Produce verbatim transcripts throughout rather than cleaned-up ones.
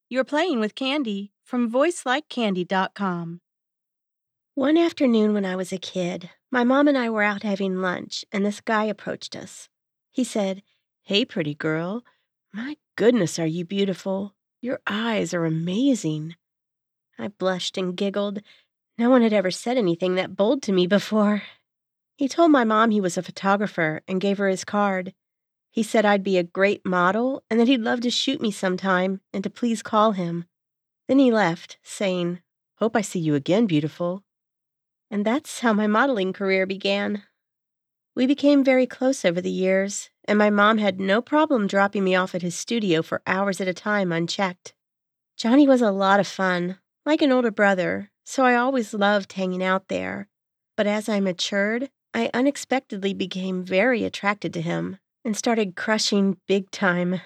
You're playing with Candy from voice like candy dot com. One afternoon when I was a kid, my mom and I were out having lunch, and this guy approached us. He said, "Hey, pretty girl. My goodness, are you beautiful? Your eyes are amazing." I blushed and giggled. No one had ever said anything that bold to me before. He told my mom he was a photographer and gave her his card. He said I'd be a great model and that he'd love to shoot me sometime and to please call him. Then he left, saying, "Hope I see you again, beautiful." And that's how my modeling career began. We became very close over the years, and my mom had no problem dropping me off at his studio for hours at a time unchecked. Johnny was a lot of fun, like an older brother, so I always loved hanging out there. But as I matured, I unexpectedly became very attracted to him and started crushing big time.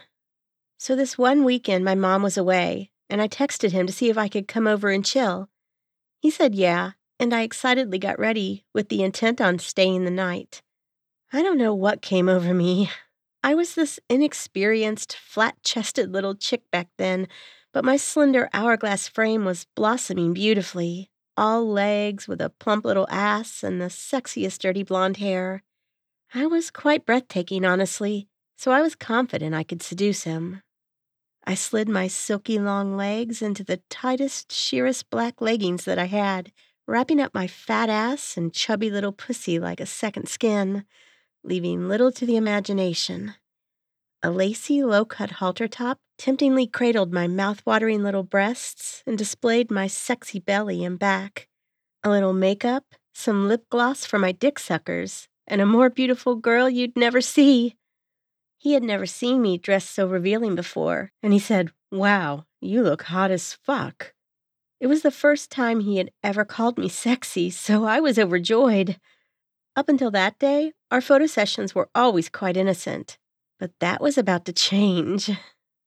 So this one weekend my mom was away, and I texted him to see if I could come over and chill. He said yeah, and I excitedly got ready with the intent on staying the night. I don't know what came over me. I was this inexperienced, flat-chested little chick back then, but my slender hourglass frame was blossoming beautifully, all legs with a plump little ass and the sexiest dirty blonde hair. I was quite breathtaking, honestly, so I was confident I could seduce him. I slid my silky long legs into the tightest, sheerest black leggings that I had, wrapping up my fat ass and chubby little pussy like a second skin, leaving little to the imagination. A lacy, low-cut halter top temptingly cradled my mouth-watering little breasts and displayed my sexy belly and back. A little makeup, some lip gloss for my dick suckers, and a more beautiful girl you'd never see. He had never seen me dressed so revealing before, and he said, "Wow, you look hot as fuck." It was the first time he had ever called me sexy, so I was overjoyed. Up until that day, our photo sessions were always quite innocent, but that was about to change.